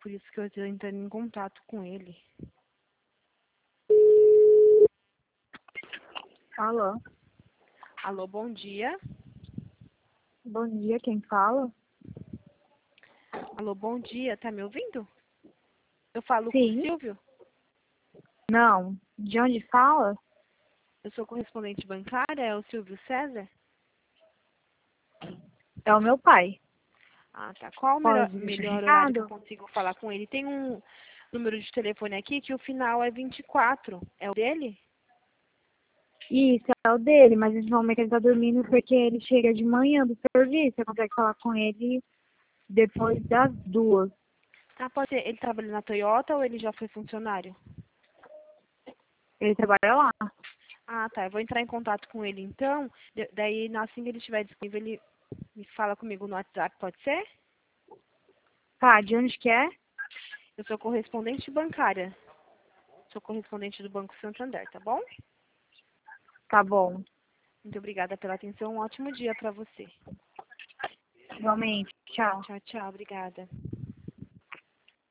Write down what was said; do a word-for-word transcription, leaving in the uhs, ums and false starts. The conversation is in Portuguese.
por isso que eu estou entrando em contato com ele. Alô? Alô, bom dia. Bom dia, quem fala? Alô, bom dia, tá me ouvindo? Eu falo com o Sim. Silvio? Não. De onde fala? Eu sou correspondente bancária, é o Silvio César? É o meu pai. Ah, tá. Qual o melhor, Pode deixar melhor horário que eu recado? consigo falar com ele? Tem um número de telefone aqui que o final é vinte e quatro. É o dele? Isso, é o dele, mas nesse momento ele tá dormindo porque ele chega de manhã do serviço. Você consegue falar com ele depois das duas. Ah, pode ser. Ele trabalha na Toyota ou ele já foi funcionário? Ele trabalha lá. Ah, tá. Eu vou entrar em contato com ele então. Da- Daí, assim que ele estiver disponível, ele me fala comigo no WhatsApp, pode ser? Tá, de onde que é? Eu sou correspondente bancária. Sou correspondente do Banco Santander, tá bom? Tá bom. Muito obrigada pela atenção. Um ótimo dia para você. Igualmente. Tchau. Tchau, tchau. Obrigada.